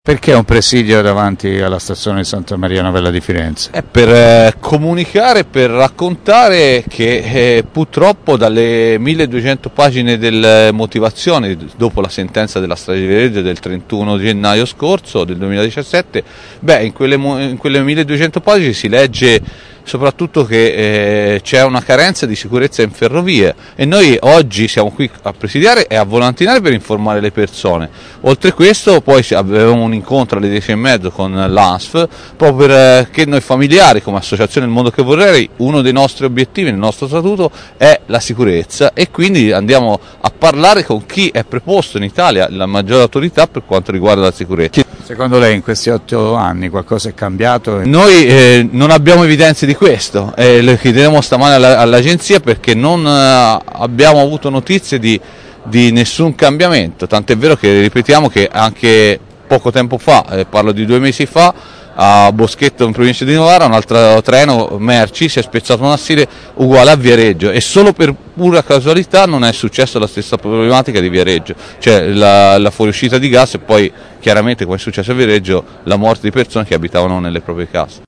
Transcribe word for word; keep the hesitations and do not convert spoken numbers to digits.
Perché un presidio davanti alla stazione di Santa Maria Novella di Firenze? È per eh, comunicare, per raccontare che eh, purtroppo dalle milleduecento pagine delle motivazioni dopo la sentenza della strage di Viareggio del trentuno gennaio scorso del duemiladiciassette, beh, in quelle, in quelle milleduecento pagine si legge soprattutto che eh, c'è una carenza di sicurezza in ferrovie e noi oggi siamo qui a presidiare e a volantinare per informare le persone. Oltre a questo poi avevamo un incontro alle dieci e mezzo con l'A N S F proprio perché noi familiari come Associazione Il Mondo che Vorrei, uno dei nostri obiettivi nel nostro statuto è la sicurezza e quindi andiamo a parlare con chi è preposto in Italia, la maggiore autorità per quanto riguarda la sicurezza. Secondo lei in questi otto anni qualcosa è cambiato? Noi eh, non abbiamo evidenze di questo, eh, lo chiederemo stamane alla, all'agenzia perché non eh, abbiamo avuto notizie di, di nessun cambiamento, tant'è vero che ripetiamo che anche poco tempo fa, eh, parlo di due mesi fa, a Boschetto in provincia di Novara un altro treno merci si è spezzato un assile uguale a Viareggio e solo per pura casualità non è successa la stessa problematica di Viareggio, cioè la, la fuoriuscita di gas e poi chiaramente come è successo a Viareggio la morte di persone che abitavano nelle proprie case.